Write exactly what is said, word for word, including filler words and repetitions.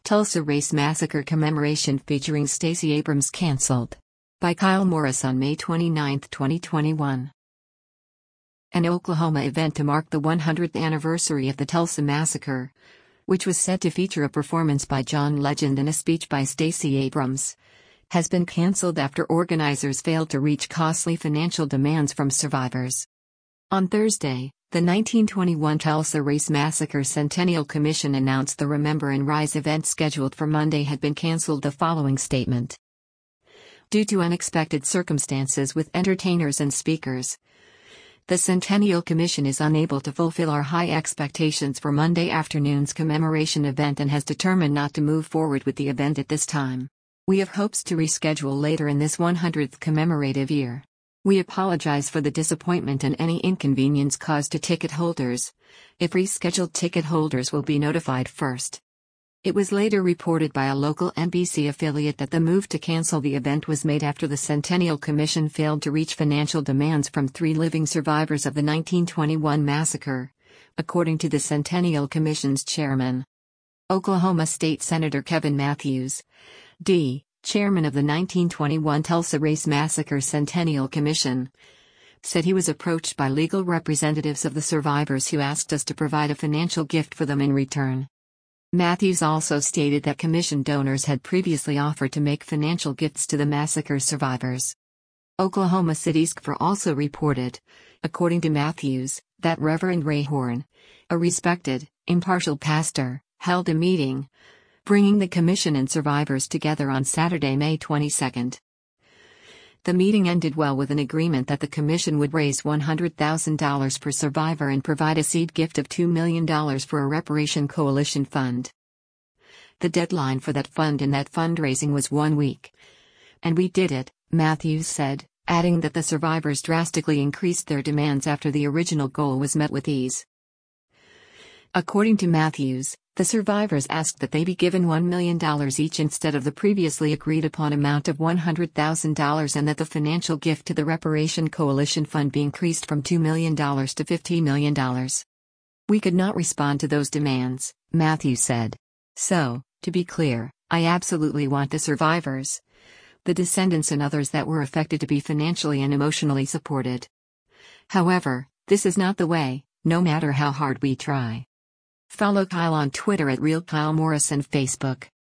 Tulsa Race Massacre Commemoration featuring Stacey Abrams canceled. By Kyle Morris on May twenty-ninth, twenty twenty-one. An Oklahoma event to mark the one hundredth anniversary of the Tulsa Massacre, which was set to feature a performance by John Legend and a speech by Stacey Abrams, has been canceled after organizers failed to reach costly financial demands from survivors. On Thursday, the nineteen twenty-one Tulsa Race Massacre Centennial Commission announced the Remember and Rise event scheduled for Monday had been canceled. The following statement: due to unexpected circumstances with entertainers and speakers, the Centennial Commission is unable to fulfill our high expectations for Monday afternoon's commemoration event and has determined not to move forward with the event at this time. We have hopes to reschedule later in this one hundredth commemorative year. We apologize for the disappointment and any inconvenience caused to ticket holders. If rescheduled, ticket holders will be notified first. It was later reported by a local N B C affiliate that the move to cancel the event was made after the Centennial Commission failed to reach financial demands from three living survivors of the nineteen twenty-one massacre, according to the Centennial Commission's chairman. Oklahoma State Senator Kevin Matthews, D., chairman of the nineteen twenty-one Tulsa Race Massacre Centennial Commission, said he was approached by legal representatives of the survivors who asked us to provide a financial gift for them in return. Matthews also stated that commission donors had previously offered to make financial gifts to the massacre survivors. Oklahoma City's K F R also reported, according to Matthews, that Reverend Ray Horn, a respected, impartial pastor, held a meeting, bringing the commission and survivors together on Saturday, May twenty-second. The meeting ended well with an agreement that the commission would raise one hundred thousand dollars per survivor and provide a seed gift of two million dollars for a reparation coalition fund. The deadline for that fund and that fundraising was one week. And we did it, Matthews said, adding that the survivors drastically increased their demands after the original goal was met with ease. According to Matthews, the survivors asked that they be given one million dollars each instead of the previously agreed upon amount of one hundred thousand dollars and that the financial gift to the Reparation Coalition Fund be increased from two million dollars to fifteen million dollars. We could not respond to those demands, Matthews said. So, to be clear, I absolutely want the survivors, the descendants and others that were affected to be financially and emotionally supported. However, this is not the way, no matter how hard we try. Follow Kyle on Twitter at Real Kyle Morris and Facebook.